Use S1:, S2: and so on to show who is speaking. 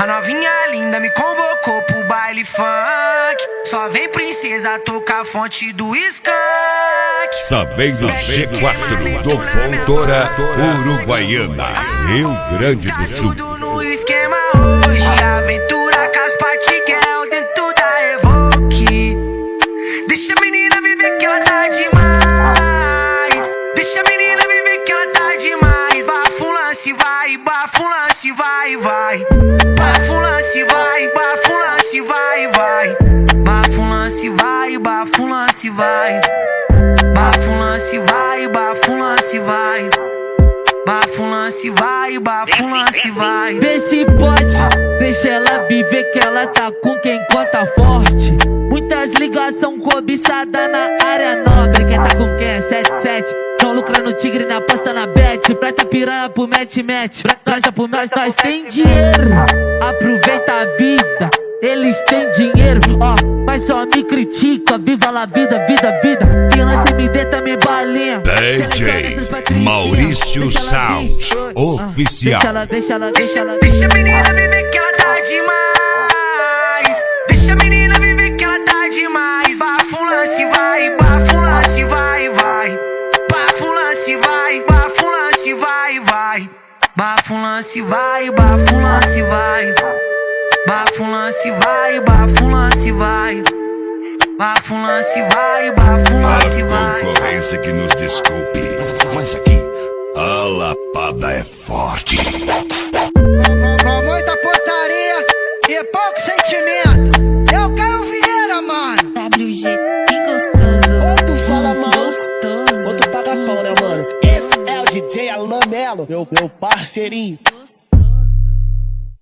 S1: A novinha linda me convocou pro baile funk. Só vem princesa tocar a fonte do skunk.
S2: Só vem do G4 do Fontoura Uruguaiana, Rio Grande do Sul.
S1: Tudo no esquema hoje. Aventura com as Patiguel dentro da Evoque. Deixa a menina viver que ela tá demais. Deixa a menina viver que ela tá demais. Bafo lance vai, bafo lance vai, vai. Bafo lance vai, bafo lance vai, vai. Bafo lance vai, bafo lance vai. Bafo lance vai, bafo lance vai. Bafo lance vai, bafo lance vai.
S3: Vê se pode, deixa ela viver que ela tá com quem conta forte. Muitas ligação cobiçada na área nobre. Quem tá com quem? 77. Tão lucrando tigre na aposta na bet. Prata piranha pro match. Nós tem dinheiro. Aproveita a vida, eles têm dinheiro, ó, mas só me critica. Viva la vida, vida. Quem lança MD também balinha.
S2: DJ Maurício Sound Oficial.
S1: Deixa a menina viver que ela tá demais. Deixa a menina viver que ela tá demais. Bafo lance vai, bafo lance vai, vai. Bafo lance vai, bafo lance vai, vai. Bafo lance vai, bafo lance vai. Bafo lance vai, bafo lance vai. Bafo lance vai, bafo lance vai.
S2: A concorrência que nos desculpe, mas aqui a lapada é forte.
S4: Com muita portaria e pouco sentimento. Eu Caio Vieira, mano.
S5: WG, que gostoso.
S6: Ou tu fala mal,
S5: Gostoso.
S6: ou tu paga pau, né, mano? Esse é o DJ Alan Melo, meu parceirinho.